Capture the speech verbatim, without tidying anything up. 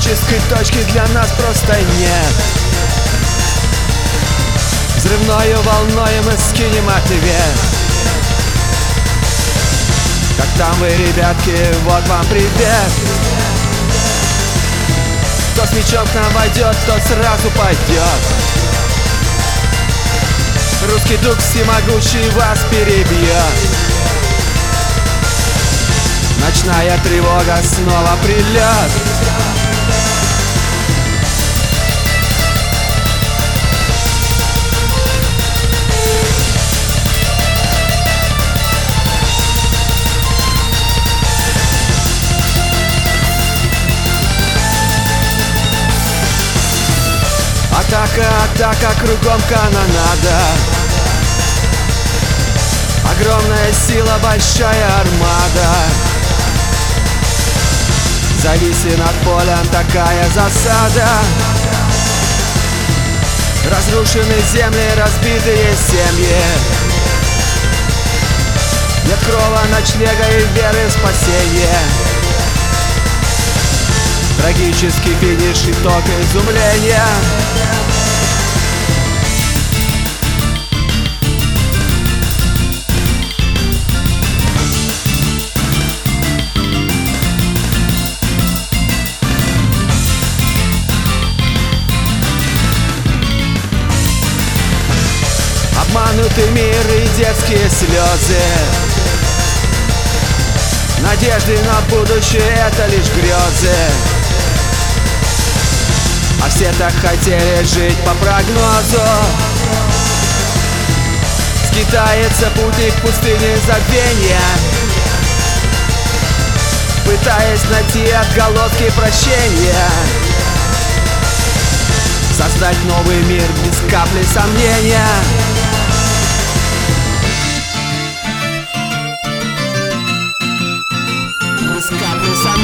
Критической точки для нас просто нет. Взрывною волною мы скинем ответ. Как там вы, ребятки, вот вам привет. Кто с мечом к нам войдет, тот сразу пойдет. Русский дух всемогущий вас перебьет. Ночная тревога, снова прилет. Атака, атака, кругом канонада. Огромная сила, большая армада. Зависи над полем, такая засада. Разрушены земли, разбитые семьи. Нет крова, ночлега и веры в спасение. Трагический финиш, итог изумления. Обманутый мир и детские слезы. Надежды на будущее — это лишь грезы. А все так хотели жить по прогнозу. Скитается путник в пустыне забвения, пытаясь найти отголоски прощения. Создать новый мир без капли сомнения. Без капли сомнения.